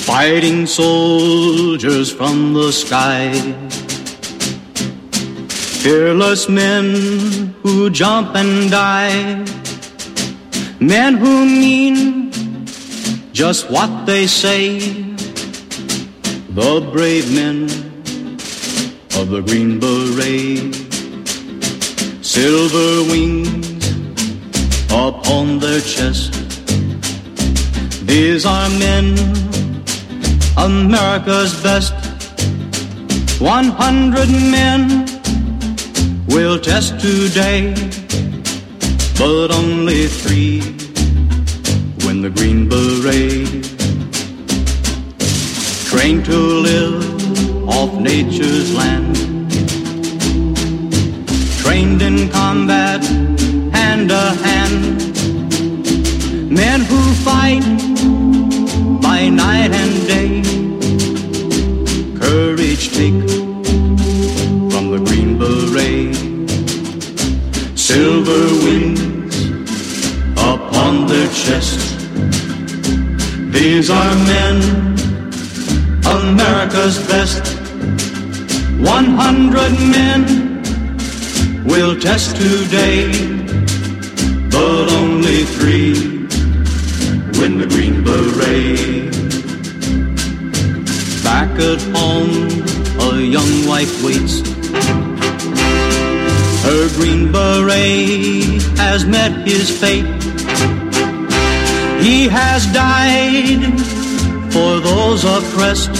fighting soldiers from the sky, fearless men who jump and die, men who mean just what they say, the brave men of the Green Beret, silver wings upon their chest. These are men, America's best. 100 men will test today, but only 3 win the Green Beret. Trained to live off nature's land, trained in combat hand to hand, men who fight by night and day, courage take from the Green Beret, silver wings upon their chest. These are men, America's best. 100 men will test today, but only 3 win the Green Beret. Back at home, a young wife waits. Her Green Beret has met his fate. He has died for those oppressed,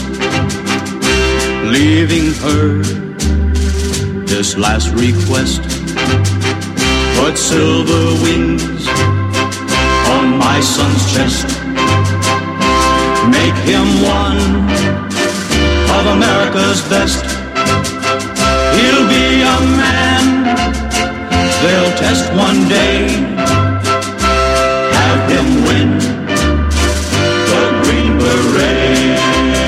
leaving her this last request. Put silver wings on my son's chest. Make him one of America's best. He'll be a man they'll test one day. Have him win the Green Beret.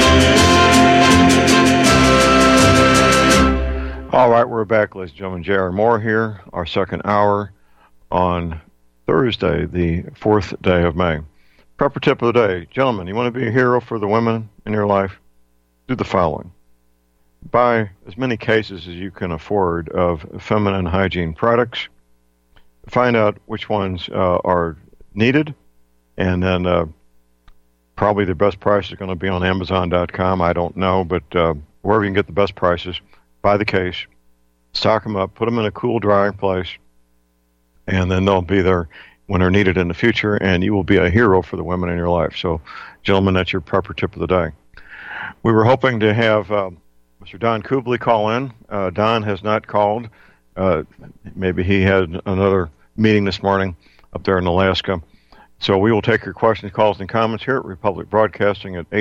All right, we're back, ladies and gentlemen. J.R. Moore here, our second hour on Thursday, the 4th day of May. Prepper tip of the day. Gentlemen, you want to be a hero for the women in your life? Do the following. Buy as many cases as you can afford of feminine hygiene products. Find out which ones are needed, and then probably the best price is going to be on Amazon.com. I don't know, but wherever you can get the best prices, buy the case, stock them up, put them in a cool, dry place, and then they'll be there when they're needed in the future, and you will be a hero for the women in your life. So, gentlemen, that's your prepper tip of the day. We were hoping to have Mr. Don Kubley call in. Don has not called. Maybe he had another meeting this morning up there in Alaska. So we will take your questions, calls, and comments here at Republic Broadcasting at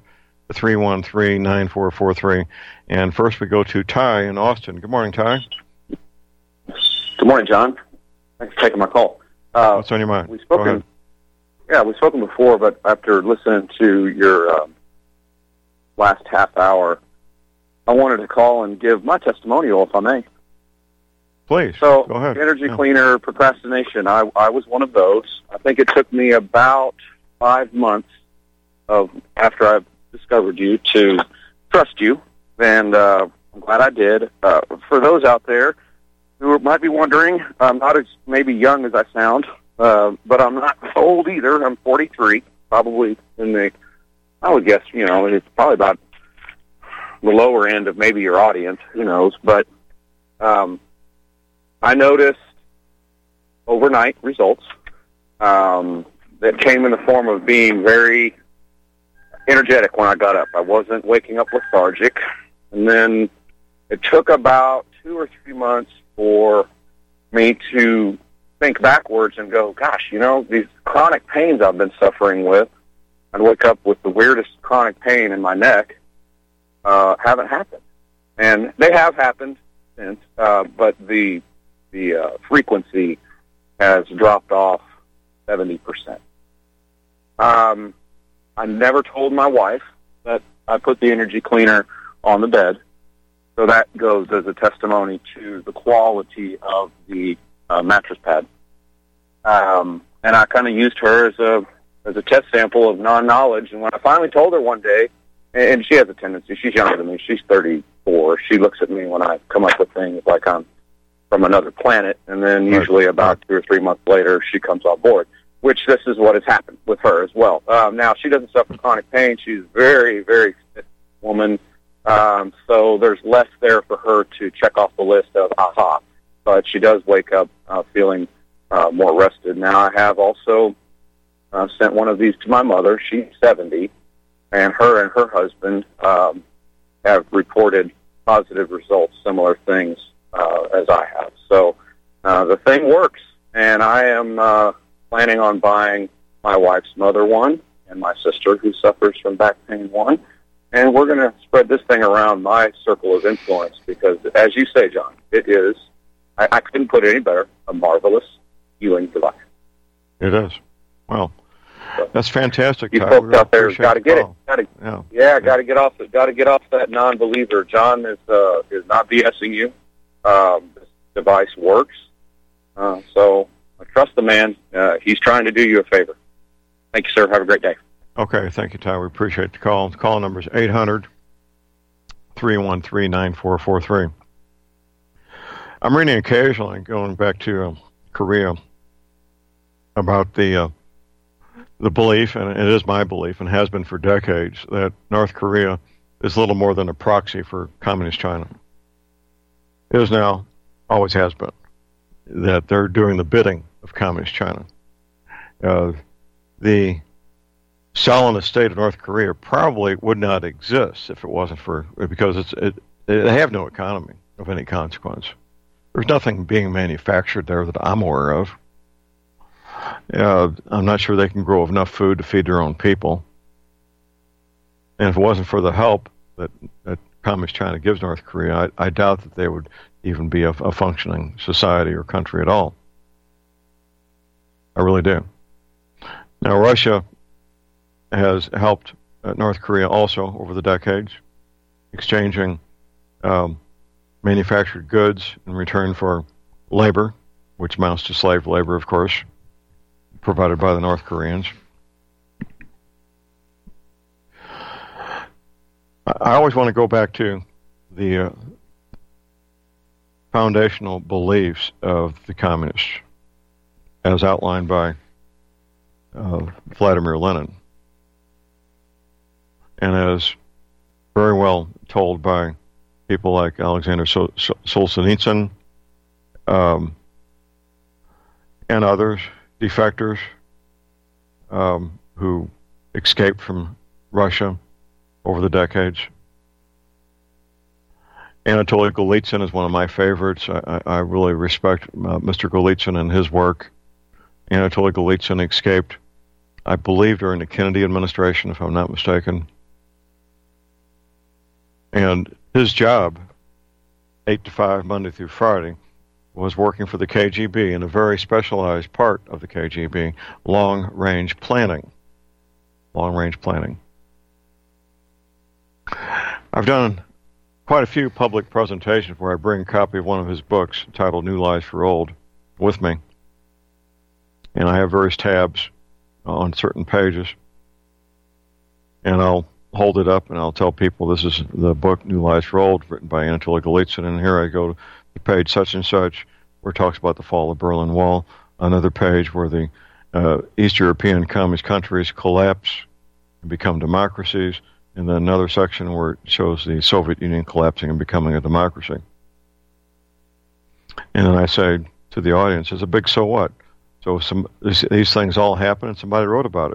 800-313-9443. And first we go to Ty in Austin. Good morning, Ty. Good morning, John. Thanks for taking my call. What's on your mind? We've spoken before, but after listening to your last half hour, I wanted to call and give my testimonial, if I may. Please, so, go ahead. Energy cleaner procrastination. I was one of those. I think it took me about 5 months after I discovered you to trust you, and I'm glad I did. For those out there who might be wondering, I'm not as maybe young as I sound, but I'm not old either. I'm 43, probably I would guess, it's probably about the lower end of maybe your audience, who knows, but I noticed overnight results that came in the form of being very energetic when I got up. I wasn't waking up lethargic, and then it took about 2 or 3 months for me to think backwards and go, gosh, these chronic pains I've been suffering with, I'd wake up with the weirdest chronic pain in my neck, haven't happened. And they have happened since, but the frequency has dropped off 70%. I never told my wife that I put the energy cleaner on the bed, so that goes as a testimony to the quality of the mattress pad. And I kind of used her as as a test sample of non-knowledge. And when I finally told her one day, and she has a tendency, she's younger than me, she's 34, she looks at me when I come up with things like I'm from another planet, and then usually about 2 or 3 months later, she comes on board, which this is what has happened with her as well. Now, she doesn't suffer chronic pain. She's a very, very fit woman, so there's less there for her to check off the list of aha, but she does wake up feeling more rested. Now, I have also sent one of these to my mother. She's 70, and her husband have reported positive results, similar things as I have. So the thing works, and I am planning on buying my wife's mother one and my sister, who suffers from back pain, one, and we're going to spread this thing around my circle of influence because, as you say, John, it is, I couldn't put it any better, a marvelous healing device. It is. Well, that's fantastic. You folks out there got to get it. Got to get off. Got to get off that non-believer. John is not BSing you. This device works. So I trust the man. He's trying to do you a favor. Thank you, sir. Have a great day. Okay, thank you, Ty. We appreciate the call. The call number is 800-313-9443. I'm reading occasionally, going back to Korea, about the belief, and it is my belief, and has been for decades, that North Korea is little more than a proxy for Communist China. It is now, always has been, that they're doing the bidding of Communist China. The Stalinist state of North Korea probably would not exist if it wasn't for, because they have no economy of any consequence. There's nothing being manufactured there that I'm aware of. I'm not sure they can grow enough food to feed their own people. And if it wasn't for the help that Communist China gives North Korea, I doubt that they would even be a functioning society or country at all. I really do. Now, Russia has helped North Korea also over the decades, exchanging manufactured goods in return for labor, which amounts to slave labor, of course, provided by the North Koreans. I always want to go back to the foundational beliefs of the communists, as outlined by Vladimir Lenin, and as very well told by people like Alexander Solzhenitsyn and others, defectors who escaped from Russia over the decades. Anatoly Golitsyn is one of my favorites. I really respect Mr. Golitsyn and his work. Anatoly Golitsyn escaped, I believe, during the Kennedy administration, if I'm not mistaken. And his job, 8 to 5, Monday through Friday, was working for the KGB in a very specialized part of the KGB, long-range planning. Long-range planning. I've done quite a few public presentations where I bring a copy of one of his books titled New Lies for Old with me. And I have various tabs on certain pages. And I'll hold it up and I'll tell people this is the book New Lies for Old, written by Anatoly Golitsyn. And here I go to page such and such, where it talks about the fall of the Berlin Wall. Another page where the East European communist countries collapse and become democracies. And then another section where it shows the Soviet Union collapsing and becoming a democracy. And then I say to the audience, it's a big so what? So these things all happen and somebody wrote about it.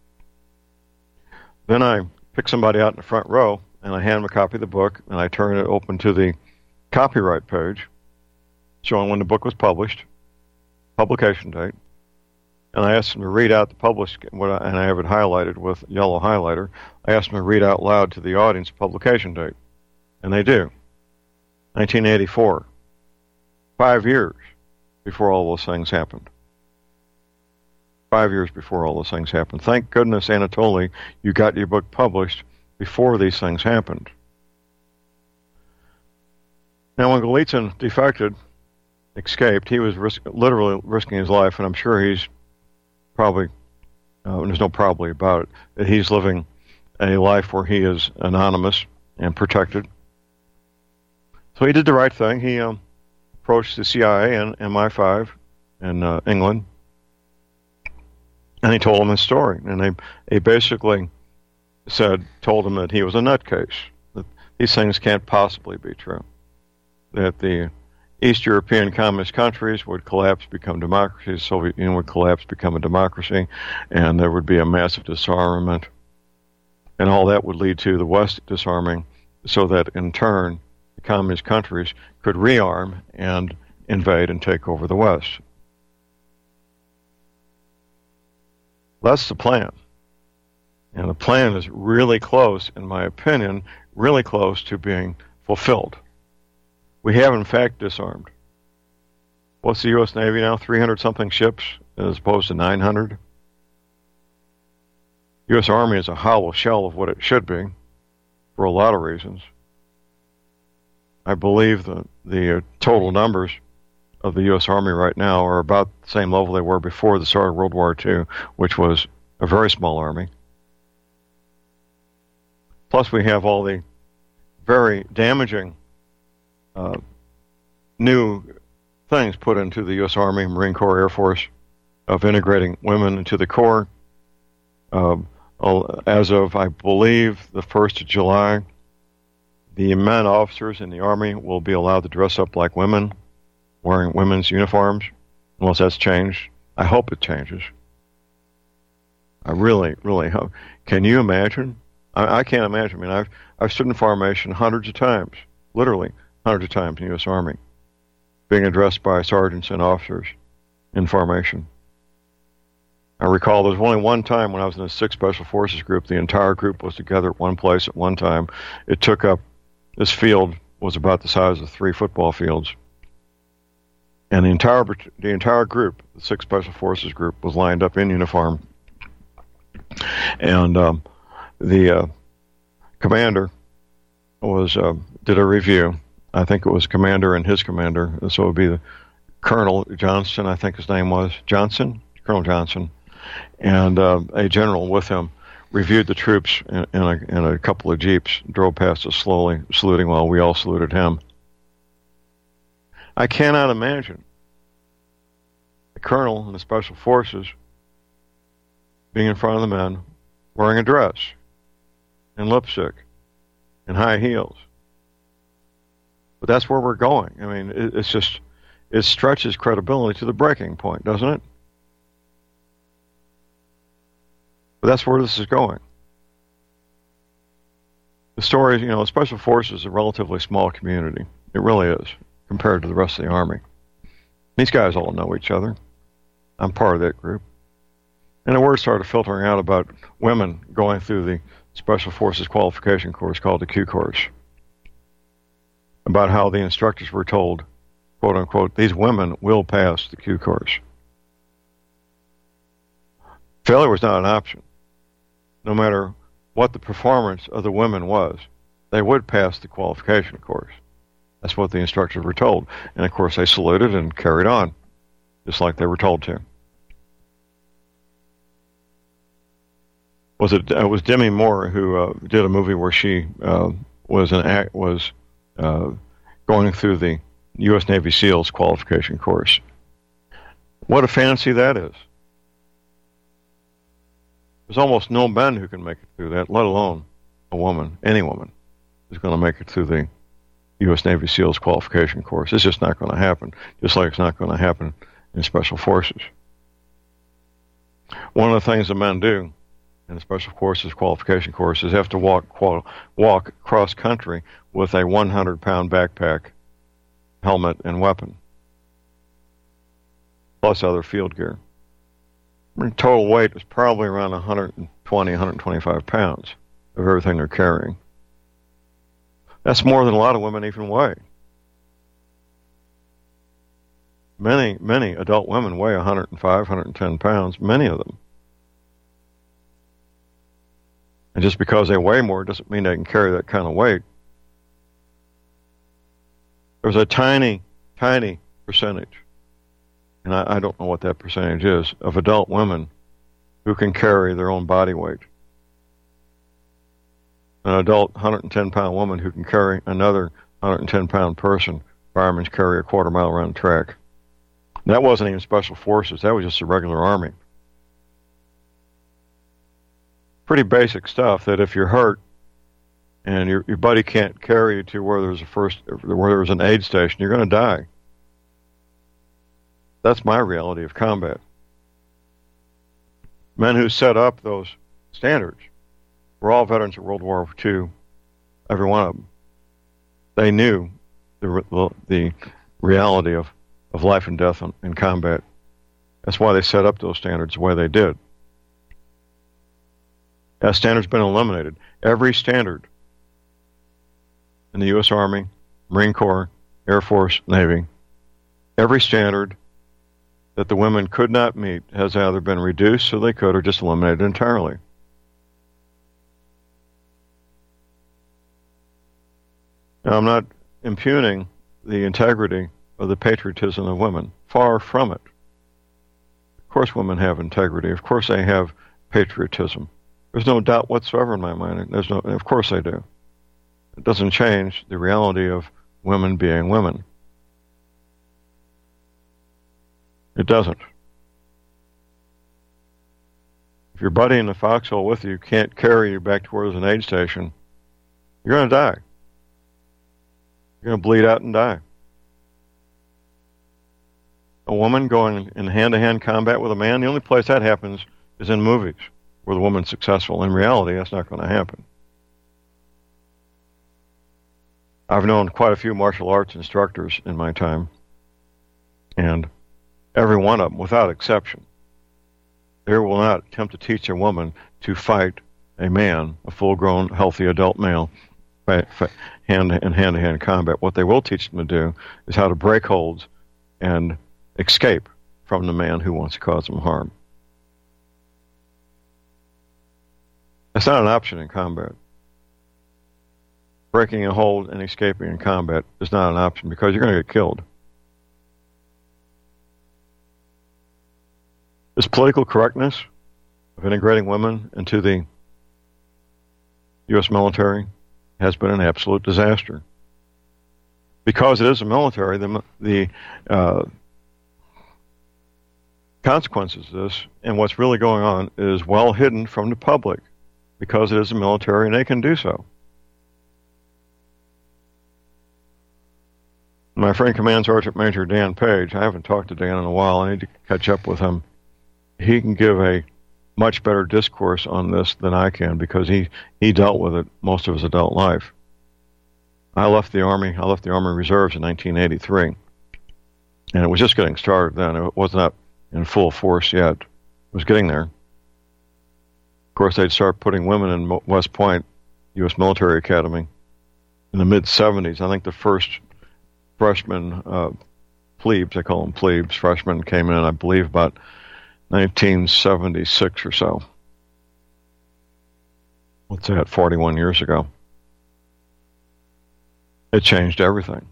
Then I pick somebody out in the front row and I hand them a copy of the book and I turn it open to the copyright page showing when the book was published, publication date, and I asked them to read out the published, and I have it highlighted with yellow highlighter. I asked them to read out loud to the audience publication date, and they do. 1984. 5 years before all those things happened. 5 years before all those things happened. Thank goodness, Anatoly, you got your book published before these things happened. Now, when Golitsyn defected, escaped, he was literally risking his life, and I'm sure he's probably and there's no probably about it, that he's living a life where he is anonymous and protected. So he did the right thing. He approached the CIA and MI5 in England, and he told them his story. And they basically told him that he was a nutcase, that these things can't possibly be true, that the East European communist countries would collapse, become democracies, the Soviet Union would collapse, become a democracy, and there would be a massive disarmament, and all that would lead to the West disarming, so that in turn the communist countries could rearm and invade and take over the West. That's the plan. And the plan is really close, in my opinion, really close to being fulfilled. We have, in fact, disarmed. What's the U.S. Navy now? 300-something ships as opposed to 900? U.S. Army is a hollow shell of what it should be for a lot of reasons. I believe the total numbers of the U.S. Army right now are about the same level they were before the start of World War II, which was a very small army. Plus, we have all the very damaging new things put into the U.S. Army, Marine Corps, Air Force, of integrating women into the Corps. As of, I believe, the 1st of July, the men officers in the Army will be allowed to dress up like women, wearing women's uniforms, unless that's changed. I hope it changes. I really, really hope. Can you imagine? I can't imagine. I mean, I've stood in formation hundreds of times, literally hundreds of times in the U.S. Army, being addressed by sergeants and officers in formation. I recall there was only one time when I was in a 6 Special Forces group, the entire group was together at one place at one time. It took up, this field was about the size of 3 football fields. And the entire group, the 6 Special Forces group, was lined up in uniform. And the commander did a review. I think it was commander and his commander, so it would be the Colonel Johnston, I think his name was, Colonel Johnson, and a general with him, reviewed the troops in a couple of jeeps, drove past us slowly, saluting while we all saluted him. I cannot imagine the colonel in the Special Forces being in front of the men, wearing a dress, and lipstick, and high heels. But that's where we're going. I mean, it stretches credibility to the breaking point, doesn't it? But that's where this is going. The story, the Special Forces is a relatively small community. It really is, compared to the rest of the Army. These guys all know each other. I'm part of that group. And the word started filtering out about women going through the Special Forces qualification course called the Q course, about how the instructors were told, quote unquote, these women will pass the Q course. Failure was not an option. No matter what the performance of the women was, they would pass the qualification course. That's what the instructors were told. And of course they saluted and carried on, just like they were told to. It was Demi Moore who did a movie where she was going through the U.S. Navy SEALs qualification course. What a fantasy that is. There's almost no men who can make it through that, let alone a woman, any woman, who's going to make it through the U.S. Navy SEALs qualification course. It's just not going to happen, just like it's not going to happen in Special Forces. One of the things the men do in the Special Forces qualification course is have to walk cross-country with a 100-pound backpack, helmet, and weapon, plus other field gear. Total weight is probably around 120, 125 pounds of everything they're carrying. That's more than a lot of women even weigh. Many adult women weigh 105, 110 pounds, many of them. And just because they weigh more doesn't mean they can carry that kind of weight. There's a tiny, tiny percentage, and I don't know what that percentage is, of adult women who can carry their own body weight. An adult 110-pound woman who can carry another 110-pound person. Firemen carry a quarter-mile around the track. That wasn't even special forces. That was just the regular army. Pretty basic stuff that if you're hurt and your buddy can't carry you to where there's an aid station, you're going to die. That's my reality of combat. Men who set up those standards were all veterans of World War II, every one of them. They knew the reality of life and death in combat. That's why they set up those standards the way they did. That standard's been eliminated. Every standard in the U.S. Army, Marine Corps, Air Force, Navy, every standard that the women could not meet has either been reduced so they could or just eliminated entirely. Now, I'm not impugning the integrity or the patriotism of women. Far from it. Of course women have integrity. Of course they have patriotism. There's no doubt whatsoever in my mind. Of course they do. It doesn't change the reality of women being women. It doesn't. If your buddy in the foxhole with you can't carry you back to where there's an aid station, you're going to die. You're going to bleed out and die. A woman going in hand-to-hand combat with a man, the only place that happens is in movies where the woman's successful. In reality, that's not going to happen. I've known quite a few martial arts instructors in my time, and every one of them, without exception, they will not attempt to teach a woman to fight a man, a full-grown, healthy adult male, hand-to-hand combat. What they will teach them to do is how to break holds and escape from the man who wants to cause them harm. That's not an option in combat. Breaking a hold and escaping in combat is not an option because you're going to get killed. This political correctness of integrating women into the U.S. military has been an absolute disaster. Because it is a military, the consequences of this and what's really going on is well hidden from the public because it is a military and they can do so. My friend Command Sergeant Major Dan Page, I haven't talked to Dan in a while, I need to catch up with him. He can give a much better discourse on this than I can because he dealt with it most of his adult life. I left the Army Reserves in 1983, and it was just getting started then. It was not in full force yet. It was getting there. Of course, they'd start putting women in West Point, U.S. Military Academy, in the mid-'70s. I think the first freshman plebes, they call them plebes, freshmen came in, I believe, about 1976 or so. What's that, 41 years ago? It changed everything.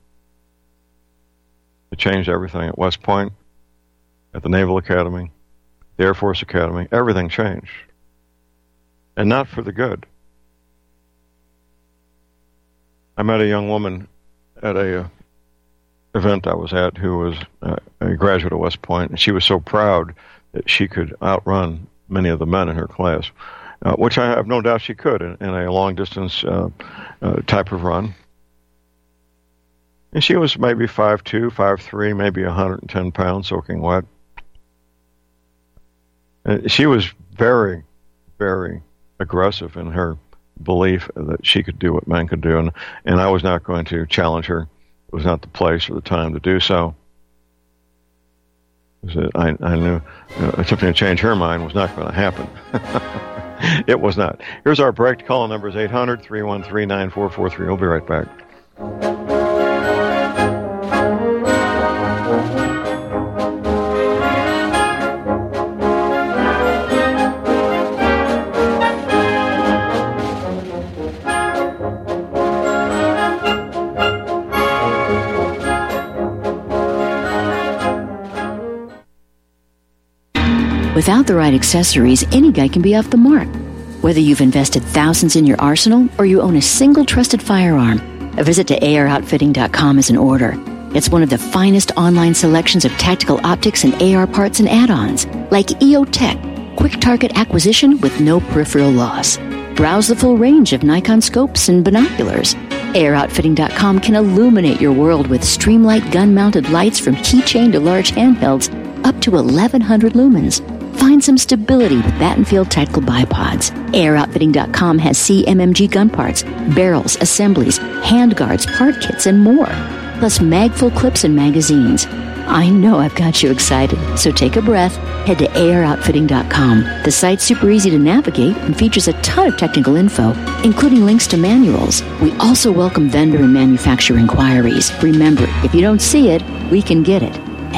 It changed everything at West Point, at the Naval Academy, the Air Force Academy. Everything changed. And not for the good. I met a young woman at a event I was at who was a graduate of West Point, and she was so proud that she could outrun many of the men in her class, which I have no doubt she could in a long-distance type of run. And she was maybe 5'2", 5'3", maybe 110 pounds, soaking wet. And she was very, very aggressive in her belief that she could do what men could do, and I was not going to challenge her. It was not the place or the time to do so. I knew attempting to change her mind was not going to happen. It was not. Here's our break. The call number is 800-313-9443. We'll be right back. Without Without the right accessories, any guy can be off the mark. Whether you've invested thousands in your arsenal or you own a single trusted firearm, a visit to AROutfitting.com is in order. It's one of the finest online selections of tactical optics and AR parts and add-ons, like EOTech, quick target acquisition with no peripheral loss. Browse the full range of Nikon scopes and binoculars. AROutfitting.com can illuminate your world with Streamlight gun-mounted lights from keychain to large handhelds up to 1,100 lumens. Find some stability with Battenfield Tactical Bipods. AROutfitting.com has CMMG gun parts, barrels, assemblies, handguards, part kits, and more. Plus mag-full clips and magazines. I know I've got you excited, so take a breath. Head to AROutfitting.com. The site's super easy to navigate and features a ton of technical info, including links to manuals. We also welcome vendor and manufacturer inquiries. Remember, if you don't see it, we can get it at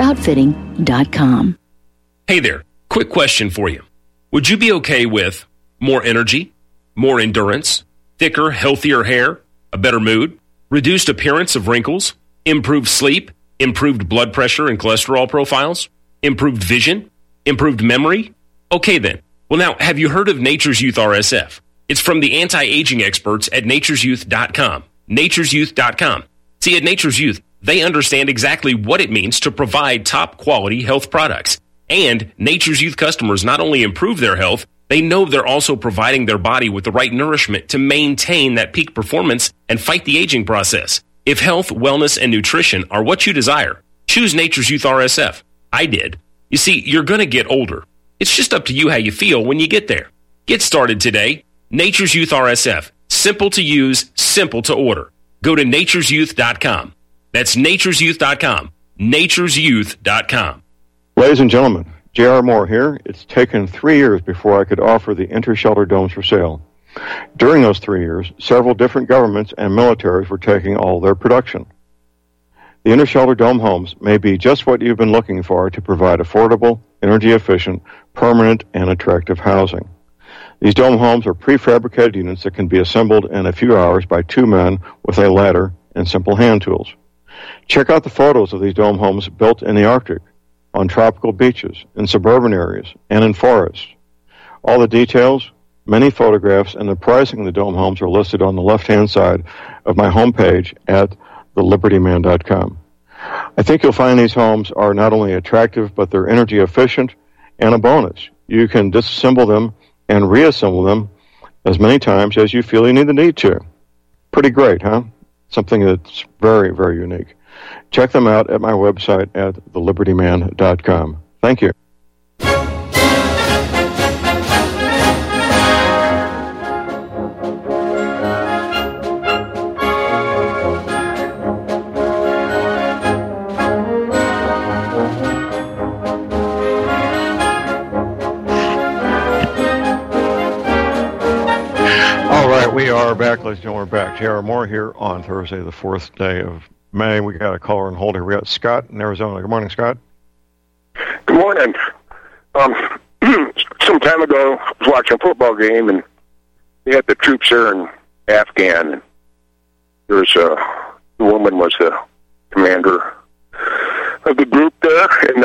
AROutfitting.com. Hey there, quick question for you. Would you be okay with more energy, more endurance, thicker, healthier hair, a better mood, reduced appearance of wrinkles, improved sleep, improved blood pressure and cholesterol profiles, improved vision, improved memory? Okay then. Well now, have you heard of Nature's Youth RSF? It's from the anti-aging experts at nature'syouth.com. Nature'syouth.com. See, at Nature's Youth, they understand exactly what it means to provide top quality health products. And Nature's Youth customers not only improve their health, they know they're also providing their body with the right nourishment to maintain that peak performance and fight the aging process. If health, wellness, and nutrition are what you desire, choose Nature's Youth RSF. I did. You see, you're going to get older. It's just up to you how you feel when you get there. Get started today. Nature's Youth RSF. Simple to use, simple to order. Go to nature'syouth.com. That's nature'syouth.com. nature'syouth.com. Ladies and gentlemen, J.R. Moore here. It's taken 3 years before I could offer the inter-shelter domes for sale. During those 3 years, several different governments and militaries were taking all their production. The inter-shelter dome homes may be just what you've been looking for to provide affordable, energy-efficient, permanent, and attractive housing. These dome homes are prefabricated units that can be assembled in a few hours by 2 men with a ladder and simple hand tools. Check out the photos of these dome homes built in the Arctic, on tropical beaches, in suburban areas, and in forests. All the details, many photographs, and the pricing of the dome homes are listed on the left-hand side of my homepage at thelibertyman.com. I think you'll find these homes are not only attractive, but they're energy efficient, and a bonus. You can disassemble them and reassemble them as many times as you feel you need to. Pretty great, huh? Something that's very, very unique. Check them out at my website at thelibertyman.com. Thank you. All right, we are back, ladies and gentlemen. We're back. J.R. Moore here on Thursday, the 4th day of May. We got a caller on hold here. We got Scott in Arizona. Good morning, Scott. Good morning. Some time ago, I was watching a football game, and they had the troops there in Afghan. And there was the woman was the commander of the group there, and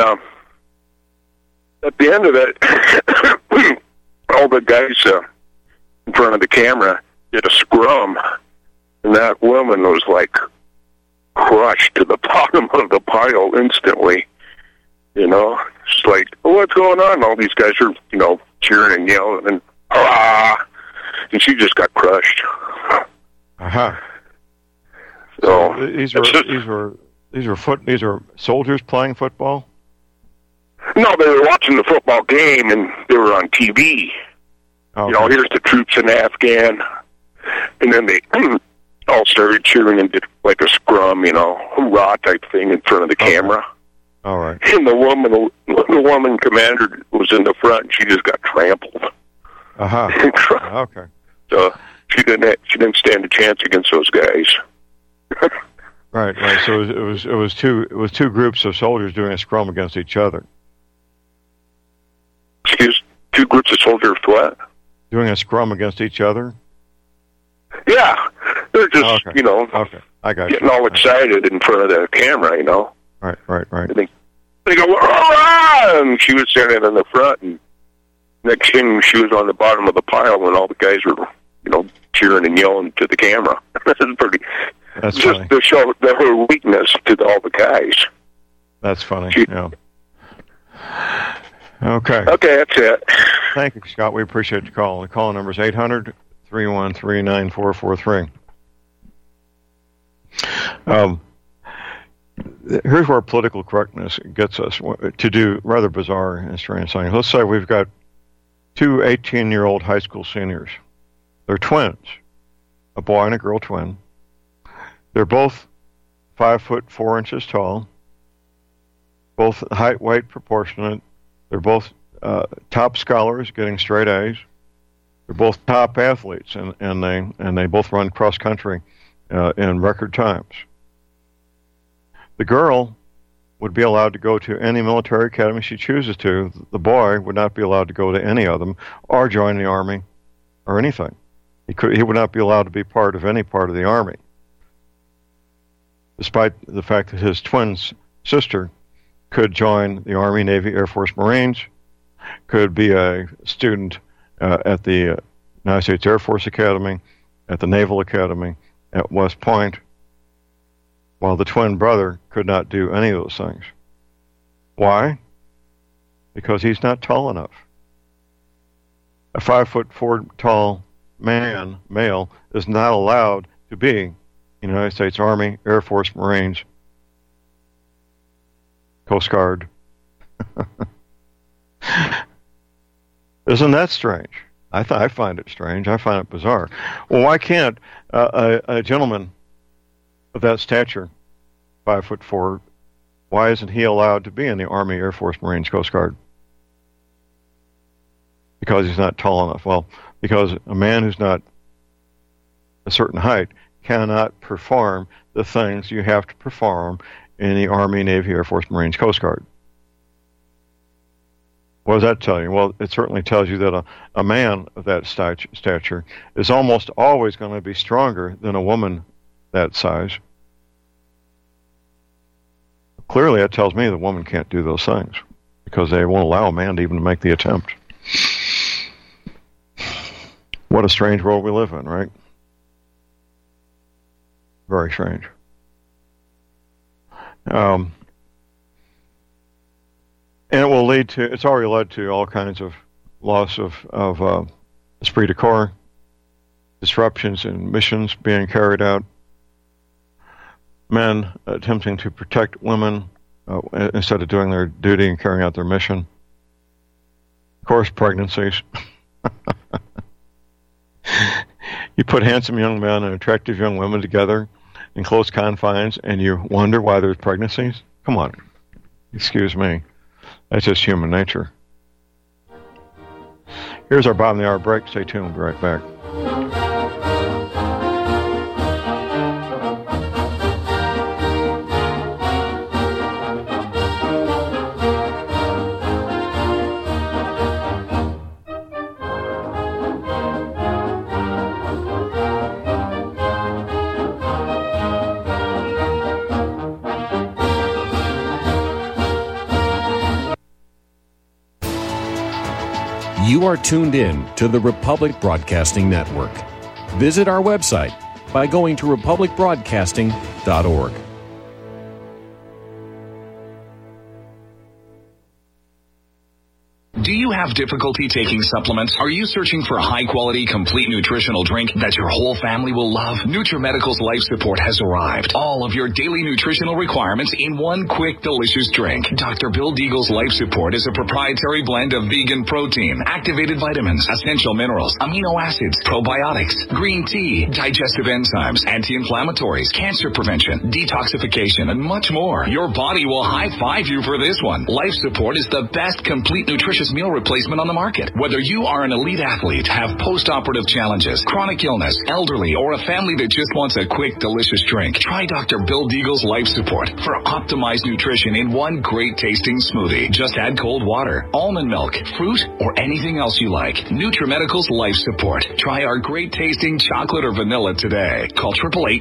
at the end of it, all the guys in front of the camera did a scrum, and that woman was like crushed to the bottom of the pile instantly. You know, it's like, oh, what's going on? And all these guys are, cheering and yelling and hurrah, and she just got crushed. Uh-huh. So these are soldiers playing football? No, they were watching the football game, and they were on TV. Okay. Here's the troops in Afghan, and then they all started cheering and did like a scrum, hoorah type thing in front of the camera. All right. And the woman commander was in the front, and she just got trampled. Uh-huh. Okay. So she didn't stand a chance against those guys. Right. So it was two groups of soldiers doing a scrum against each other. Excuse? Two groups of soldiers what? Doing a scrum against each other? Yeah. They're just, okay. I got getting all excited in front of the camera, Right. I think They go, "Hurrah!" And she was standing in the front, and next thing she was on the bottom of the pile when all the guys were, cheering and yelling to the camera. That's pretty. That's just funny. to show her weakness to all the guys. That's funny. Yeah. Okay. Okay, that's it. Thank you, Scott. We appreciate the call. The call number is 800-313-9443. Here's where political correctness gets us to do rather bizarre and strange things. Let's say we've got two 18-year-old high school seniors. They're twins, a boy and a girl twin. They're both 5'4" tall, both height, weight proportionate. They're both top scholars, getting straight A's. They're both top athletes, and they both run cross country in record times. The girl would be allowed to go to any military academy she chooses to. The boy would not be allowed to go to any of them or join the Army or anything. He would not be allowed to be part of any part of the Army, despite the fact that his twin sister could join the Army, Navy, Air Force, Marines, could be a student at the United States Air Force Academy, at the Naval Academy, at West Point, while the twin brother could not do any of those things. Why? Because he's not tall enough. A 5'4" tall male, is not allowed to be in the United States Army, Air Force, Marines, Coast Guard. Isn't that strange? I find it strange. I find it bizarre. Well, why can't a gentleman of that stature, 5'4", why isn't he allowed to be in the Army, Air Force, Marines, Coast Guard? Because he's not tall enough. Well, because a man who's not a certain height cannot perform the things you have to perform in the Army, Navy, Air Force, Marines, Coast Guard. What does that tell you? Well, it certainly tells you that a man of that stature is almost always going to be stronger than a woman that size. Clearly, that tells me the woman can't do those things because they won't allow a man to even make the attempt. What a strange world we live in, right? Very strange. And it will lead to, it's already led to all kinds of loss of esprit de corps, disruptions in missions being carried out, men attempting to protect women instead of doing their duty and carrying out their mission. Of course, pregnancies. You put handsome young men and attractive young women together in close confines, and you wonder why there's pregnancies? Come on. Excuse me. That's just human nature. Here's our bottom of the hour break. Stay tuned. We'll be right back. You are tuned in to the Republic Broadcasting Network. Visit our website by going to republicbroadcasting.org. Do you have difficulty taking supplements? Are you searching for a high-quality, complete nutritional drink that your whole family will love? NutriMedical's Life Support has arrived. All of your daily nutritional requirements in one quick, delicious drink. Dr. Bill Deagle's Life Support is a proprietary blend of vegan protein, activated vitamins, essential minerals, amino acids, probiotics, green tea, digestive enzymes, anti-inflammatories, cancer prevention, detoxification, and much more. Your body will high-five you for this one. Life Support is the best complete nutritious meal replacement replacement on the market. Whether you are an elite athlete, have post-operative challenges, chronic illness, elderly, or a family that just wants a quick, delicious drink, try Dr. Bill Deagle's Life Support for optimized nutrition in one great tasting smoothie. Just add cold water, almond milk, fruit, or anything else you like. NutriMedical's Life Support. Try our great tasting chocolate or vanilla today. Call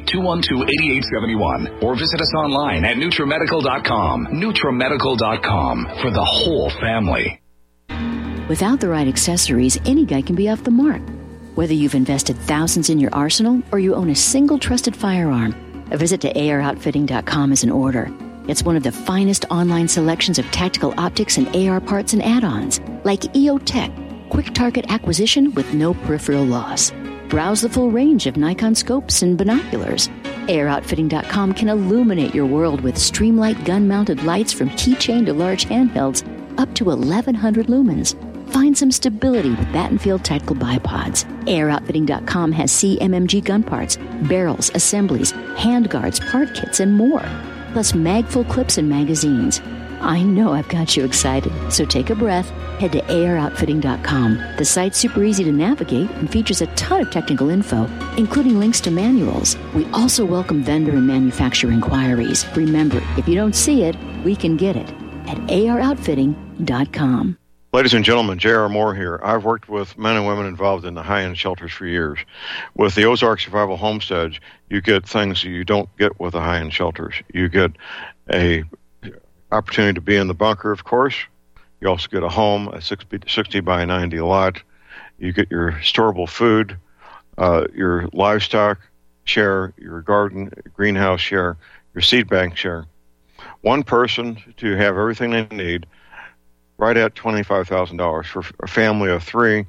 888-212-8871 or visit us online at NutriMedical.com. NutriMedical.com for the whole family. Without the right accessories, any guy can be off the mark. Whether you've invested thousands in your arsenal or you own a single trusted firearm, a visit to AROutfitting.com is in order. It's one of the finest online selections of tactical optics and AR parts and add-ons, like EOTech, quick target acquisition with no peripheral loss. Browse the full range of Nikon scopes and binoculars. AROutfitting.com can illuminate your world with Streamlight gun-mounted lights from keychain to large handhelds up to 1,100 lumens. Find some stability with Battenfield Tactical Bipods. AROutfitting.com has CMMG gun parts, barrels, assemblies, handguards, part kits, and more. Plus mag-full clips and magazines. I know I've got you excited, so take a breath. Head to AROutfitting.com. The site's super easy to navigate and features a ton of technical info, including links to manuals. We also welcome vendor and manufacturer inquiries. Remember, if you don't see it, we can get it at AROutfitting.com. Ladies and gentlemen, J.R. Moore here. I've worked with men and women involved in the high-end shelters for years. With the Ozark Survival Homestead, you get things you don't get with the high-end shelters. You get a opportunity to be in the bunker, of course. You also get a home, a 60 by 90 lot. You get your storable food, your livestock share, your garden, greenhouse share, your seed bank share. One person to have everything they need, right at $25,000. For a family of three,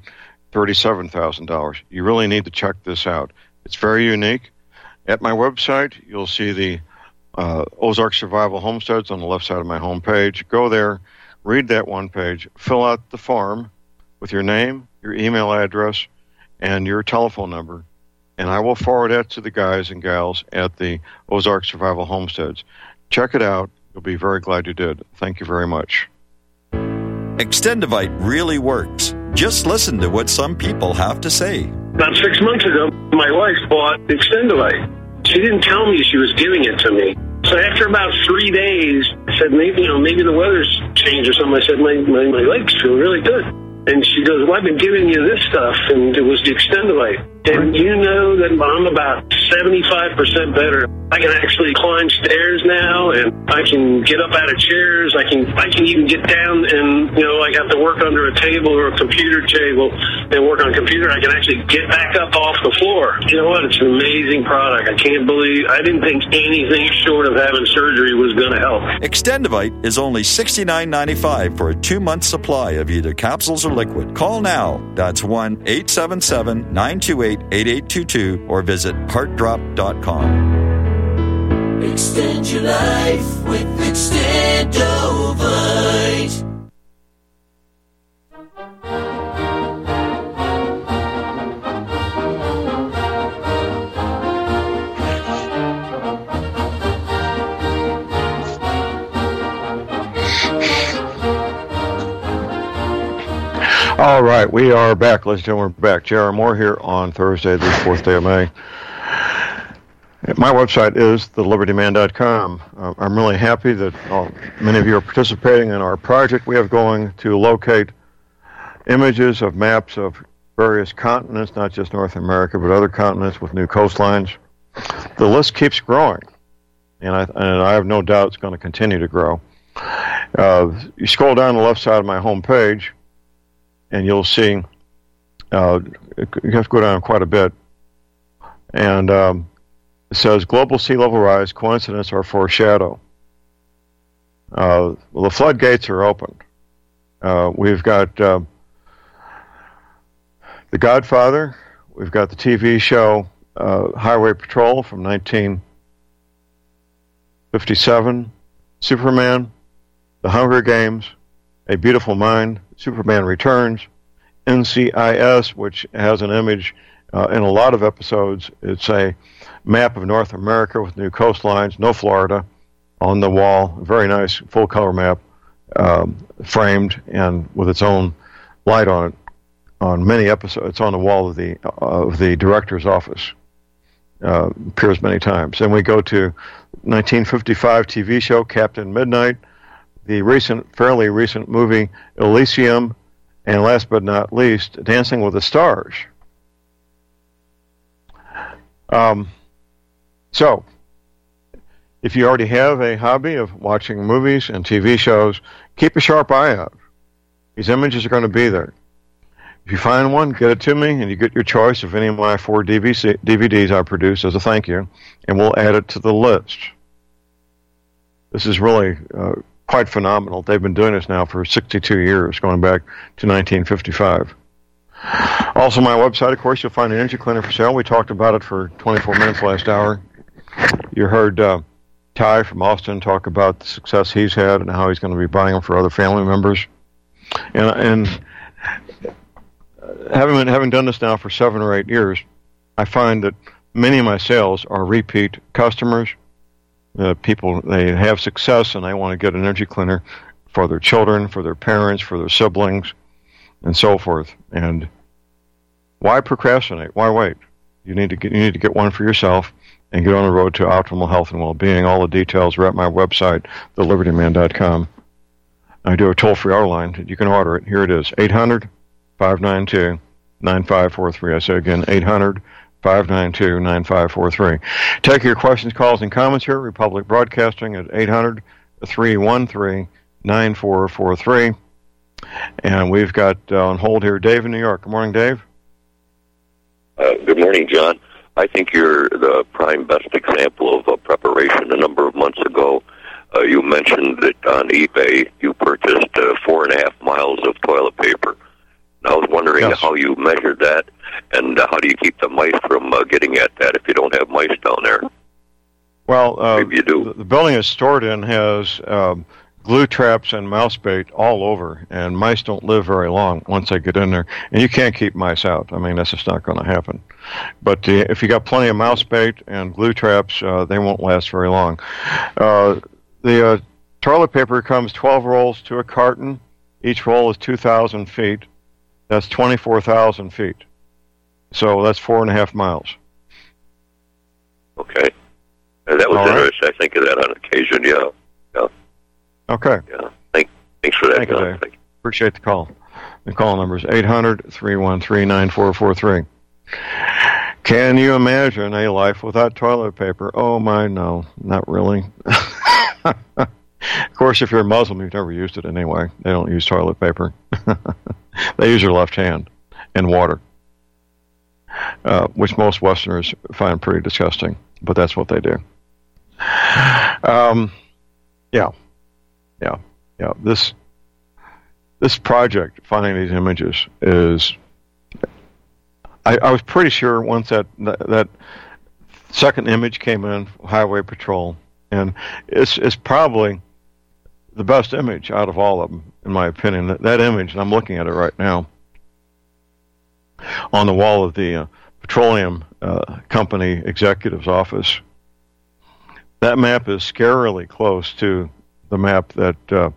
$37,000. You really need to check this out. It's very unique. At my website, you'll see the Ozark Survival Homesteads on the left side of my homepage. Go there, read that one page, fill out the form with your name, your email address, and your telephone number, and I will forward that to the guys and gals at the Ozark Survival Homesteads. Check it out. You'll be very glad you did. Thank you very much. Extendivite really works. Just listen to what some people have to say. About 6 months ago, my wife bought Extendivite. She didn't tell me she was giving it to me. So after about 3 days, I said, maybe the weather's changed or something. I said, my legs feel really good. And she goes, well, I've been giving you this stuff, and it was the Extendivite. And you know that I'm about 75% better. I can actually climb stairs now, and I can get up out of chairs. I can even get down and, I have to work under a table or a computer table and work on a computer. I can actually get back up off the floor. You know what? It's an amazing product. I didn't think anything short of having surgery was going to help. Extendivite is only $69.95 for a 2-month supply of either capsules or liquid. Call now. That's 1-877-928-8822 or visit heartdrop.com. Extend your life with Extendovite. All right, we are back. Ladies and gentlemen, we're back. J.R. Moore here on Thursday, the 4th day of May. My website is thelibertyman.com. I'm really happy that many of you are participating in our project we have going to locate images of maps of various continents, not just North America, but other continents with new coastlines. The list keeps growing, and I have no doubt it's going to continue to grow. You scroll down the left side of my homepage, and you'll see, you have to go down quite a bit, and it says, global sea level rise, coincidence or foreshadow. Well, the floodgates are open. We've got The Godfather. We've got the TV show Highway Patrol from 1957. Superman. The Hunger Games. A Beautiful Mind. Superman Returns. NCIS, which has an image in a lot of episodes. It's a map of North America with new coastlines, no Florida, on the wall. Very nice full-color map, framed and with its own light on it on many episodes. It's on the wall of the director's office. Appears many times. And we go to 1955 TV show Captain Midnight, the fairly recent movie Elysium, and last but not least, Dancing with the Stars. So, if you already have a hobby of watching movies and TV shows, keep a sharp eye out. These images are going to be there. If you find one, get it to me, and you get your choice of any of my 4 DVDs I produce as a thank you, and we'll add it to the list. This is really quite phenomenal. They've been doing this now for 62 years, going back to 1955. Also, my website, of course, you'll find an energy cleaner for sale. We talked about it for 24 minutes last hour. You heard Ty from Austin talk about the success he's had and how he's going to be buying them for other family members. And having done this now for 7 or 8 years, I find that many of my sales are repeat customers. People, they have success and they want to get an energy cleaner for their children, for their parents, for their siblings, and so forth. And why procrastinate? Why wait? You need to get one for yourself and get on the road to optimal health and well-being. All the details are at my website, thelibertyman.com. I do a toll-free order line. You can order it. Here it is, 800-592-9543. I say again, 800-592-9543. Take your questions, calls, and comments here at Republic Broadcasting at 800-313-9443. And we've got on hold here Dave in New York. Good morning, Dave. Good morning, John. I think you're the prime best example of preparation. A number of months ago, you mentioned that on eBay you purchased 4.5 miles of toilet paper. And I was wondering how you measured that, and how do you keep the mice from getting at that if you don't have mice down there? Well, maybe you do. The building it's stored in has glue traps and mouse bait all over, and mice don't live very long once they get in there. And you can't keep mice out. I mean, that's just not going to happen. But if you got plenty of mouse bait and glue traps, they won't last very long. The toilet paper comes 12 rolls to a carton. Each roll is 2,000 feet. That's 24,000 feet. So that's 4.5 miles. Okay. That was interesting. I think of that on occasion, yeah. Okay. Yeah. Thanks for that, Thank you, John. Dave. Appreciate the call. The call number is 800-313-9443. Can you imagine a life without toilet paper? Oh, my, no. Not really. Of course, if you're a Muslim, you've never used it anyway. They don't use toilet paper. They use their left hand and water, which most Westerners find pretty disgusting, but that's what they do. Yeah. This project, finding these images, is... I was pretty sure once that second image came in, Highway Patrol, and it's probably the best image out of all of them, in my opinion. That image, and I'm looking at it right now, on the wall of the petroleum company executive's office. That map is scarily close to the map that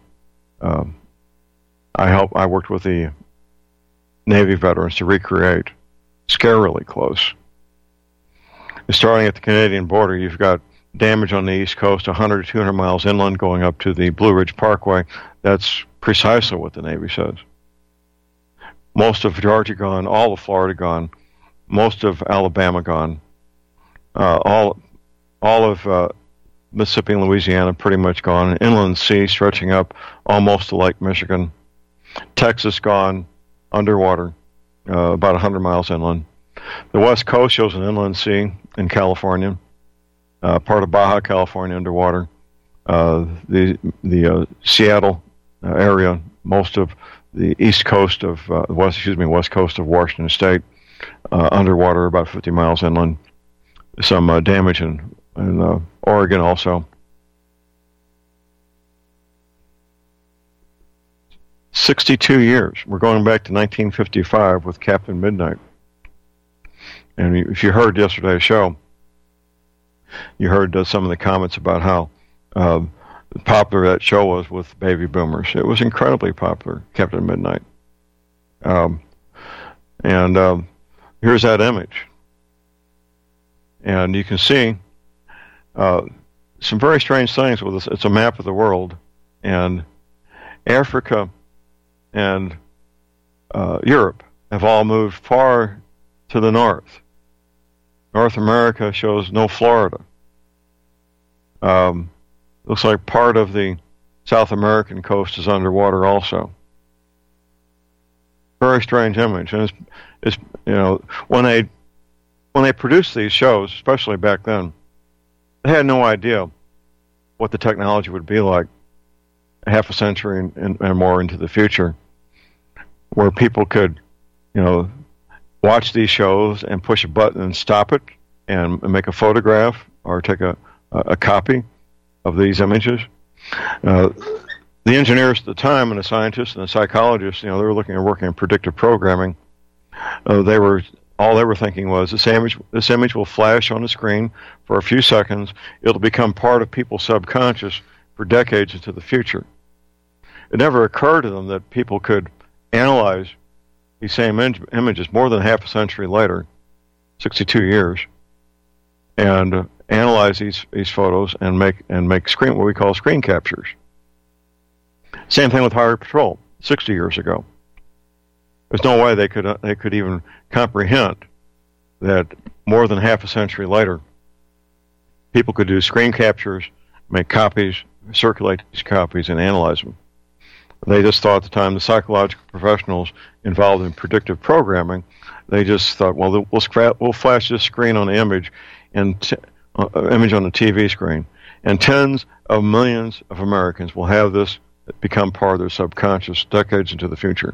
I worked with the Navy veterans to recreate. Scarily close. Starting at the Canadian border, you've got damage on the East Coast, 100 to 200 miles inland, going up to the Blue Ridge Parkway. That's precisely what the Navy says. Most of Georgia gone, all of Florida gone, most of Alabama gone, all of Mississippi and Louisiana pretty much gone. An inland sea stretching up almost to Lake Michigan. Texas gone, underwater, about 100 miles inland. The West Coast shows an inland sea in California. Part of Baja California underwater. The Seattle area, most of the East Coast of West Coast of Washington State, underwater about 50 miles inland. Some damage in Oregon also. 62 years. We're going back to 1955 with Captain Midnight. And if you heard yesterday's show, you heard some of the comments about how popular that show was with baby boomers. It was incredibly popular, Captain Midnight. Here's that image. And you can see some very strange things with this. It's a map of the world, and Africa and Europe have all moved far to the north. North America shows no Florida. Looks like part of the South American coast is underwater also. Very strange image, and it's when they produced these shows, especially back then, they had no idea what the technology would be like half a century and more into the future, where people could, watch these shows and push a button and stop it and make a photograph or take a copy of these images. The engineers at the time and the scientists and the psychologists, they were looking at working in predictive programming. All they were thinking was this image will flash on the screen for a few seconds. It'll become part of people's subconscious for decades into the future. It never occurred to them that people could analyze these same images more than half a century later, 62 years, and analyze these photos and make what we call screen captures. Same thing with Highway Patrol 60 years ago. There's no way they could even comprehend that more than half a century later, people could do screen captures, make copies, circulate these copies, and analyze them. They just thought at the time, the psychological professionals involved in predictive programming, they just thought, well, we'll flash this screen on the image and image on the TV screen, and tens of millions of Americans will have this become part of their subconscious decades into the future.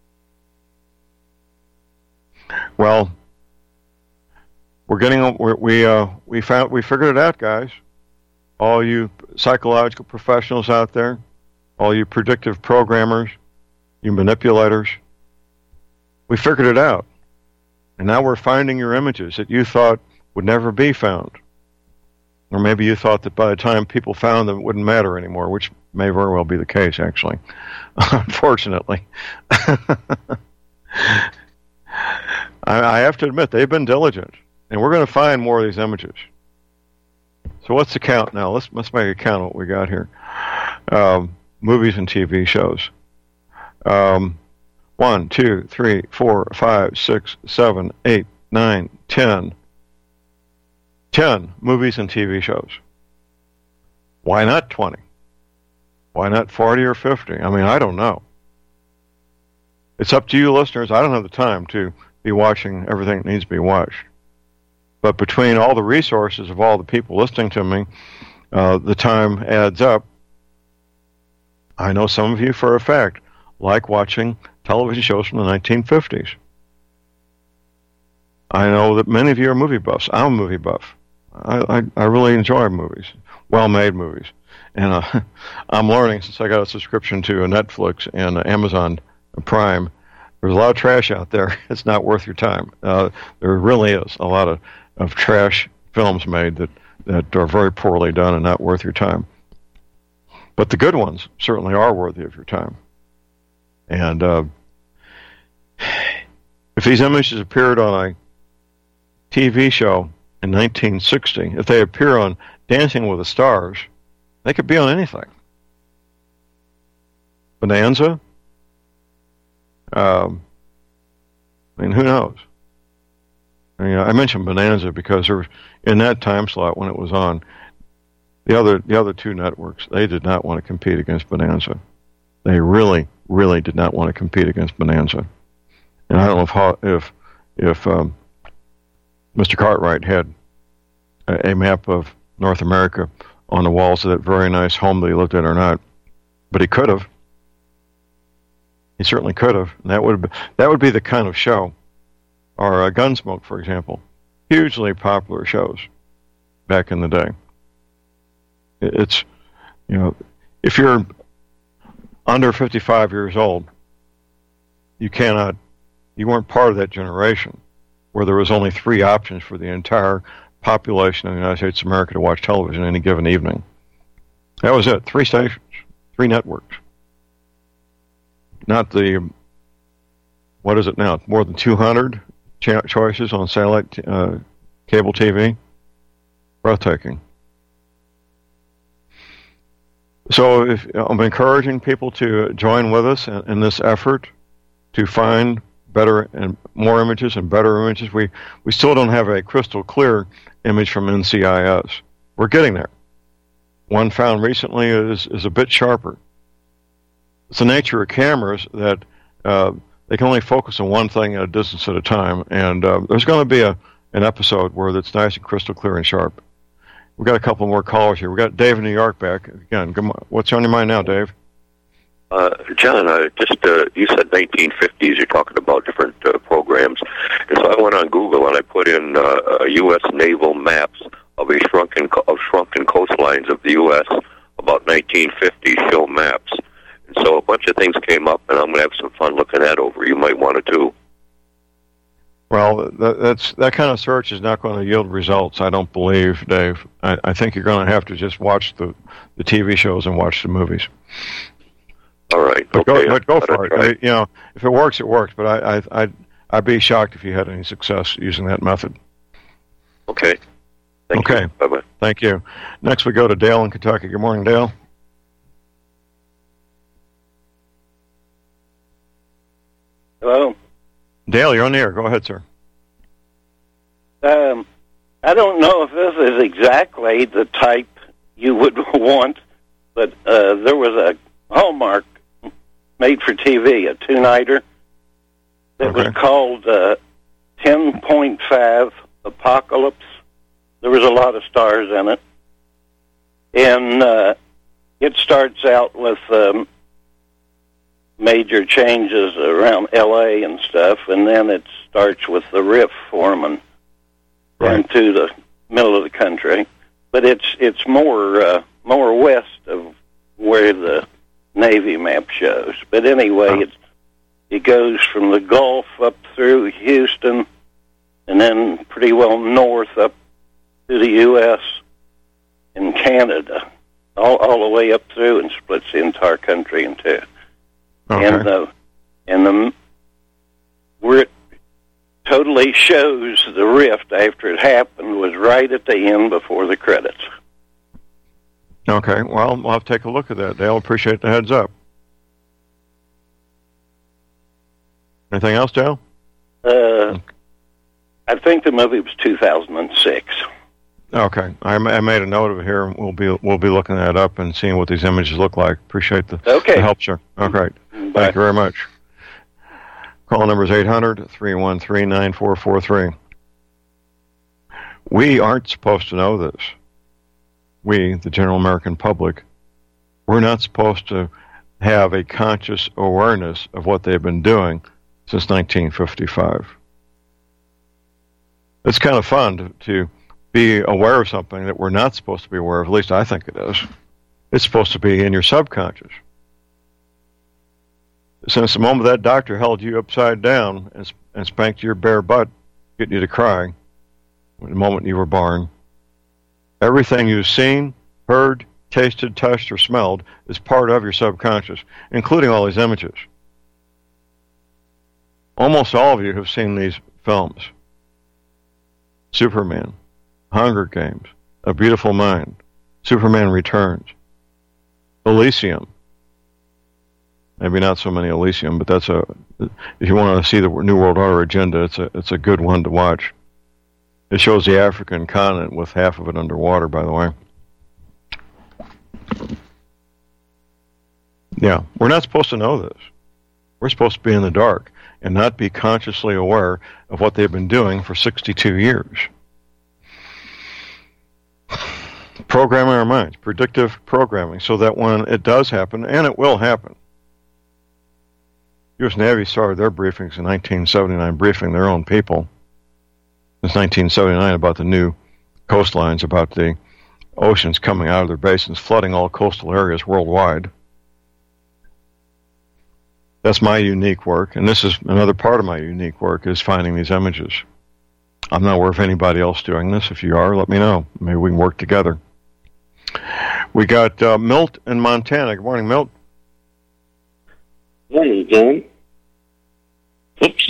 Well, we figured it out, guys. All you psychological professionals out there, all you predictive programmers, you manipulators, we figured it out. And now we're finding your images that you thought would never be found. Or maybe you thought that by the time people found them, it wouldn't matter anymore, which may very well be the case, actually. Unfortunately. I have to admit, they've been diligent. And we're going to find more of these images. So what's the count now? Let's make a count of what we got here. Movies and TV shows. 1, 2, 3, 4, 5, 6, 7, 8, 9, 10. 10 movies and TV shows. Why not 20? Why not 40 or 50? I mean, I don't know. It's up to you listeners. I don't have the time to be watching everything that needs to be watched. But between all the resources of all the people listening to me, the time adds up. I know some of you for a fact like watching television shows from the 1950s. I know that many of you are movie buffs. I'm a movie buff. I really enjoy movies, well-made movies. And I'm learning, since I got a subscription to Netflix and Amazon Prime, there's a lot of trash out there. It's not worth your time. There really is a lot of trash films made that are very poorly done and not worth your time. But the good ones certainly are worthy of your time. And if these images appeared on a TV show in 1960, if they appear on Dancing with the Stars, they could be on anything. Bonanza? I mean, who knows? I mentioned Bonanza because there was, in that time slot when it was on, the other two networks, they did not want to compete against Bonanza. They really, really did not want to compete against Bonanza. And I don't know if Mr. Cartwright had a map of North America on the walls of that very nice home that he lived in or not, but he could have. He certainly could have. And that would be the kind of show, or Gunsmoke, for example, hugely popular shows back in the day. It's, if you're under 55 years old, you weren't part of that generation where there was only 3 options for the entire population of the United States of America to watch television any given evening. That was it. 3 stations, 3 networks. Not the what is it now? More than 200 choices on satellite cable TV. Breathtaking. So I'm encouraging people to join with us in this effort to find better and more images and better images. We still don't have a crystal clear image from NCIS. We're getting there. One found recently is a bit sharper. It's the nature of cameras that they can only focus on one thing at a distance at a time, and there's going to be an episode where it's nice and crystal clear and sharp. We've got a couple more callers here. We've got Dave in New York back. Again, what's on your mind now, Dave? John, you said 1950s. You're talking about different programs. And so I went on Google and I put in U.S. naval maps of shrunken coastlines of the U.S. about 1950 show maps. And so a bunch of things came up, and I'm going to have some fun looking that over. You might want to too. Well, that kind of search is not going to yield results, I don't believe, Dave. I think you're going to have to just watch the TV shows and watch the movies. All right. But okay. go for it. If it works, it works. But I'd be shocked if you had any success using that method. Okay. Thank you. Bye-bye. Thank you. Next, we go to Dale in Kentucky. Good morning, Dale. Hello. Dale, you're on the air. Go ahead, sir. I don't know if this is exactly the type you would want, but there was a Hallmark made-for-TV, a two-nighter, that was called 10.5 Apocalypse. There was a lot of stars in it. And it starts out with major changes around L.A. and stuff, and then it starts with the rift forming down to the middle of the country. But it's more west of where the Navy map shows. But anyway, it goes from the Gulf up through Houston, and then pretty well north up to the U.S. and Canada, all the way up through, and splits the entire country in two. Okay. And where it totally shows the rift after it happened was right at the end before the credits. Okay, well, we'll have to take a look at that, Dale. Appreciate the heads up. Anything else, Dale? I think the movie was 2006. Okay, I made a note of it here, and we'll be looking that up and seeing what these images look like. Appreciate the help, sir. Okay, thank you very much. Call number is 800-313-9443. We aren't supposed to know this. We, the general American public, we're not supposed to have a conscious awareness of what they've been doing since 1955. It's kind of fun to be aware of something that we're not supposed to be aware of. At least I think it is. It's supposed to be in your subconscious. Since the moment that doctor held you upside down and spanked your bare butt, getting you to cry, the moment you were born, everything you've seen, heard, tasted, touched, or smelled is part of your subconscious, including all these images. Almost all of you have seen these films. Superman, Hunger Games, A Beautiful Mind, Superman Returns, Elysium. Maybe not so many Elysium, but if you want to see the New World Order agenda, it's a good one to watch. It shows the African continent with half of it underwater, by the way. Yeah, we're not supposed to know this. We're supposed to be in the dark and not be consciously aware of what they've been doing for 62 years. Programming our minds, predictive programming, so that when it does happen, and it will happen. U.S. Navy started their briefings in 1979, briefing their own people since 1979 about the new coastlines, about the oceans coming out of their basins, flooding all coastal areas worldwide. That's my unique work, and this is another part of my unique work, is finding these images. I'm not aware of anybody else doing this. If you are, let me know. Maybe we can work together. We got Milt in Montana. Good morning, Milt. Morning, John. Oops.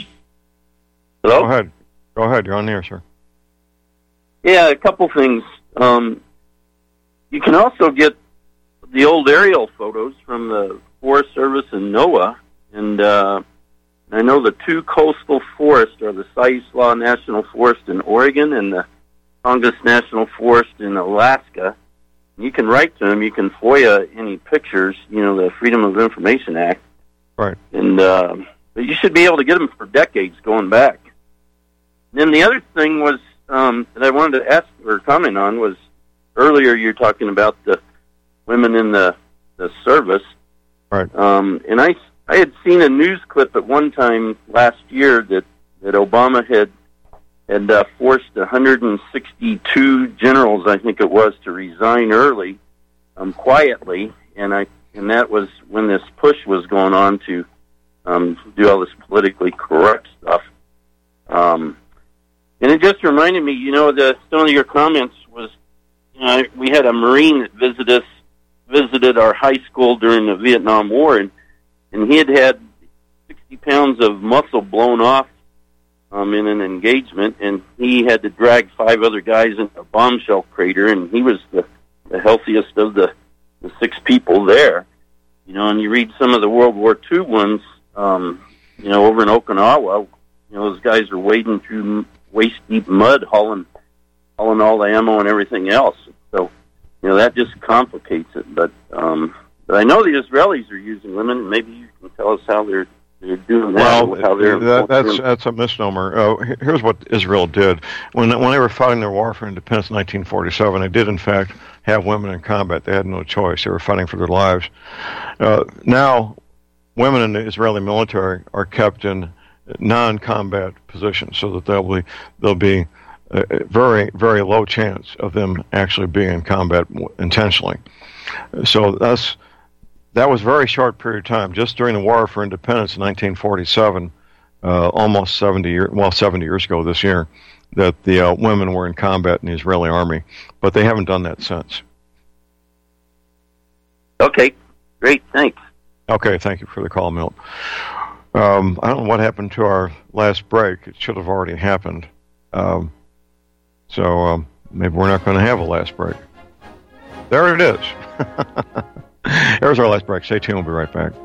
Hello? Go ahead. You're on the air, sir. Yeah, a couple things. You can also get the old aerial photos from the Forest Service and NOAA, and I know the two coastal forests are the Siuslaw National Forest in Oregon and the Tongass National Forest in Alaska. You can write to them. You can FOIA any pictures, the Freedom of Information Act. Right. And but you should be able to get them for decades going back. And then the other thing was that I wanted to ask or comment on was earlier you're talking about the women in the service. Right. And I had seen a news clip at one time last year that Obama had forced 162 generals, I think it was, to resign early, quietly, and that was when this push was going on to do all this politically correct stuff. And it just reminded me, some of your comments was, we had a Marine that visited our high school during the Vietnam War, and he had 60 pounds of muscle blown off in an engagement, and he had to drag 5 other guys into a bombshell crater, and he was the healthiest of the 6 people there. And you read some of the World War II ones, over in Okinawa, those guys are wading through waist-deep mud, hauling all the ammo and everything else. So, that just complicates it. But I know the Israelis are using women, and maybe you can tell us how they're doing that. Well, how they're that's a misnomer. Here's what Israel did. When they were fighting their war for independence in 1947, they did, in fact, have women in combat. They had no choice. They were fighting for their lives. Now, women in the Israeli military are kept in non-combat positions, so that there'll be a very, very low chance of them actually being in combat intentionally. So that was a very short period of time, just during the War for Independence in 1947, almost 70 years ago this year, that the women were in combat in the Israeli army, but they haven't done that since. Okay, great, thanks. Okay, thank you for the call, Milt. I don't know what happened to our last break. It should have already happened. So maybe we're not going to have a last break. There it is. There's our last break. Stay tuned. We'll be right back.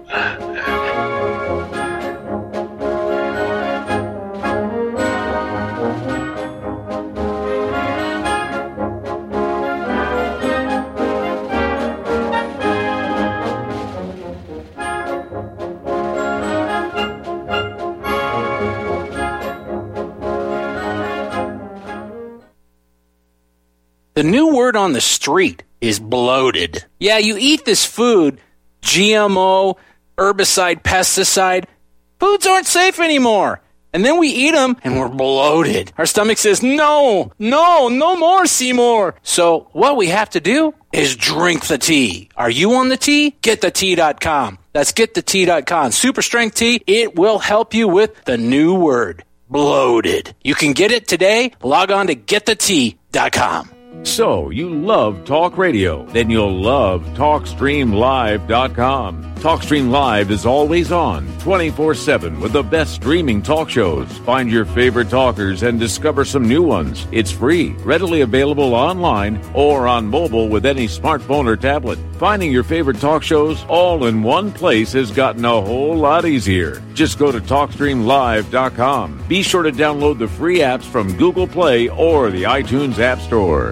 The new word on the street is bloated. Yeah, you eat this food, GMO, herbicide, pesticide. Foods aren't safe anymore. And then we eat them and we're bloated. Our stomach says, no more, Seymour. So what we have to do is drink the tea. Are you on the tea? GetTheTea.com. That's GetTheTea.com. Super strength tea. It will help you with the new word, bloated. You can get it today. Log on to GetTheTea.com. So, you love talk radio? Then you'll love TalkStreamLive.com. TalkStream Live is always on, 24/7, with the best streaming talk shows. Find your favorite talkers and discover some new ones. It's free, readily available online or on mobile with any smartphone or tablet. Finding your favorite talk shows all in one place has gotten a whole lot easier. Just go to TalkStreamLive.com. Be sure to download the free apps from Google Play or the iTunes App Store.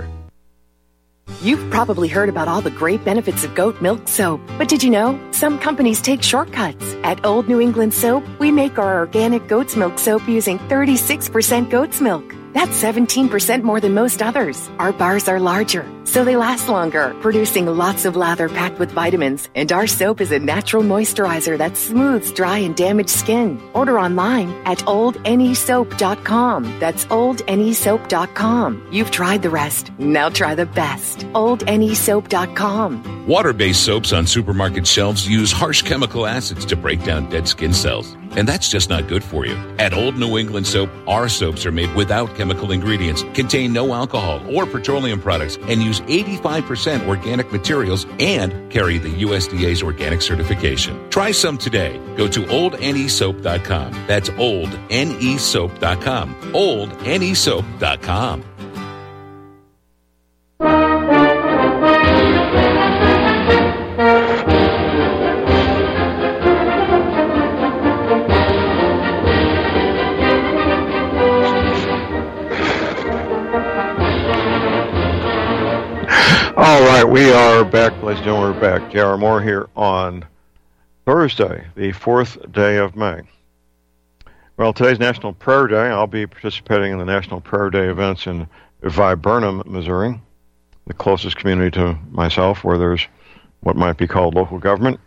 You've probably heard about all the great benefits of goat milk soap, but did you know some companies take shortcuts? At Old New England Soap, we make our organic goat's milk soap using 36% goat's milk. That's 17% more than most others. Our bars are larger, so they last longer, producing lots of lather packed with vitamins. And our soap is a natural moisturizer that smooths dry and damaged skin. Order online at OldNESoap.com. That's OldNESoap.com. You've tried the rest. Now try the best. OldNESoap.com. Water-based soaps on supermarket shelves use harsh chemical acids to break down dead skin cells. and that's just not good for you. At Old New England Soap, our soaps are made without chemical ingredients, contain no alcohol or petroleum products, and use 85% organic materials and carry the USDA's organic certification. Try some today. Go to oldnesoap.com. That's oldnesoap.com. oldnesoap.com. All right, we are back, ladies and gentlemen. We're back. J.R. Moore here on Thursday, the 4th day of May. Well, today's National Prayer Day. I'll be participating in the National Prayer Day events in Viburnum, Missouri, the closest community to myself, where there's what might be called local government.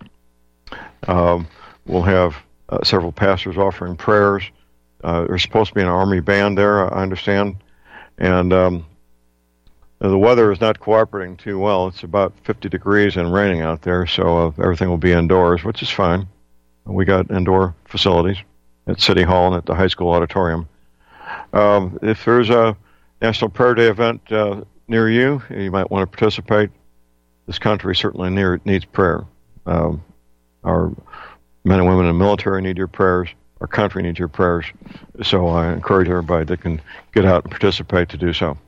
We'll have several pastors offering prayers. There's supposed to be an Army band there, I understand. And the weather is not cooperating too well. It's about 50 degrees and raining out there, so everything will be indoors, which is fine. We got indoor facilities at City Hall and at the high school auditorium. If there's a National Prayer Day event near you, you might want to participate. This country certainly needs prayer. Our men and women in the military need your prayers. Our country needs your prayers. So I encourage everybody that can get out and participate to do so.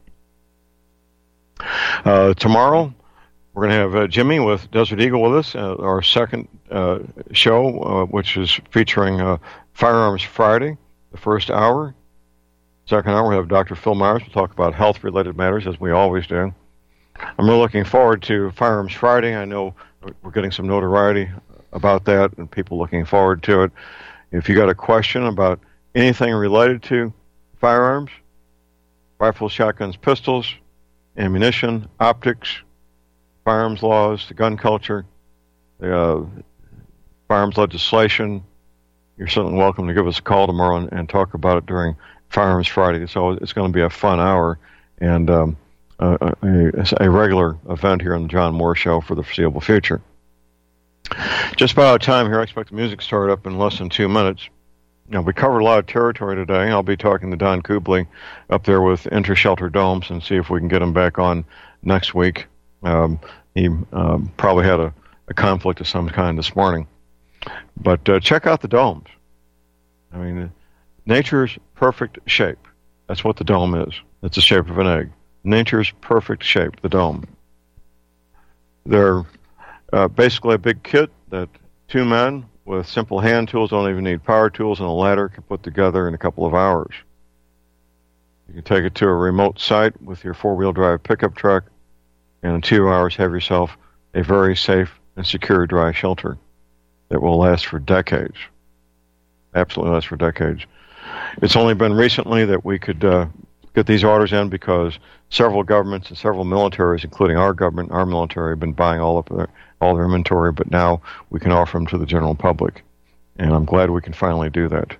Tomorrow, we're going to have Jimmy with Desert Eagle with us, our second show, which is featuring Firearms Friday, the first hour. Second hour, we have Dr. Phil Myers. We'll talk about health-related matters, as we always do. I'm really looking forward to Firearms Friday. I know we're getting some notoriety about that, and people looking forward to it. If you got a question about anything related to firearms, rifles, shotguns, pistols, ammunition, optics, firearms laws, the gun culture, the firearms legislation, you're certainly welcome to give us a call tomorrow and talk about it during Firearms Friday. So it's going to be a fun hour and a regular event here on the John Moore Show for the foreseeable future. Just about out of time here. I expect the music to start up in less than 2 minutes. Now, we covered a lot of territory today. I'll be talking to Don Kubley up there with Inter-Shelter Domes and see if we can get him back on next week. He probably had a conflict of some kind this morning. But check out the domes. I mean, nature's perfect shape. That's what the dome is. It's the shape of an egg. Nature's perfect shape, the dome. They're basically a big kit that two men with simple hand tools, don't even need power tools, and a ladder can put together in a couple of hours. You can take it to a remote site with your four-wheel drive pickup truck, and in 2 hours have yourself a very safe and secure dry shelter that will last for decades. Absolutely last for decades. It's only been recently that we could get these orders in because several governments and several militaries, including our government, our military, have been buying all their inventory, but now we can offer them to the general public. And I'm glad we can finally do that.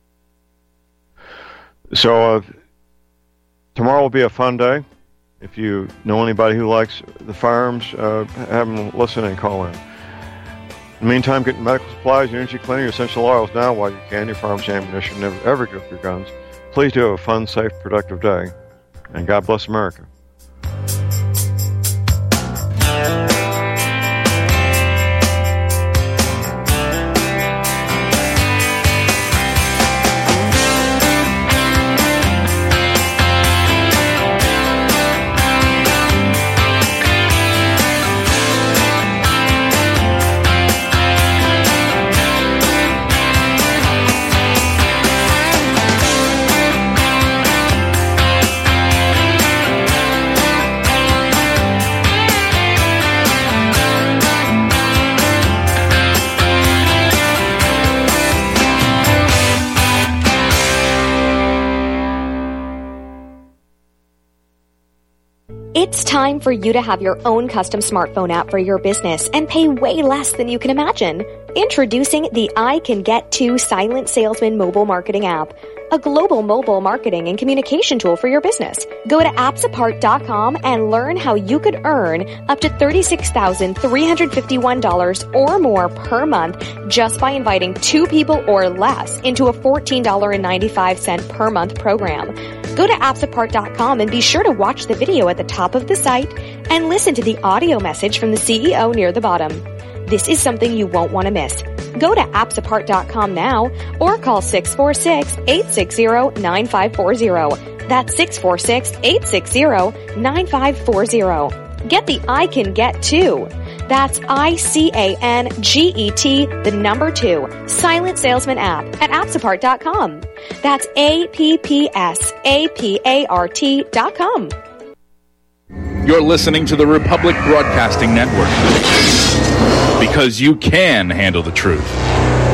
So tomorrow will be a fun day. If you know anybody who likes the firearms, have them listen and call in. In the meantime, get medical supplies, your energy cleaner, your essential oils now while you can. Your firearms ammunition, never ever give up your guns. Please do have a fun, safe, productive day. And God bless America. It's time for you to have your own custom smartphone app for your business and pay way less than you can imagine. Introducing the I Can Get To Silent Salesman mobile marketing app. a global mobile marketing and communication tool for your business. Go to appsapart.com and learn how you could earn up to $36,351 or more per month just by inviting 2 people or less into a $14.95 per month program. Go to appsapart.com and be sure to watch the video at the top of the site and listen to the audio message from the CEO near the bottom. This is something you won't want to miss. Go to appsapart.com now or call 646-860-9540. That's 646-860-9540. Get the I Can Get too. That's ICANGET, the number 2, Silent Salesman app at appsapart.com. That's APPSAPART.com. You're listening to the Republic Broadcasting Network, because you can handle the truth.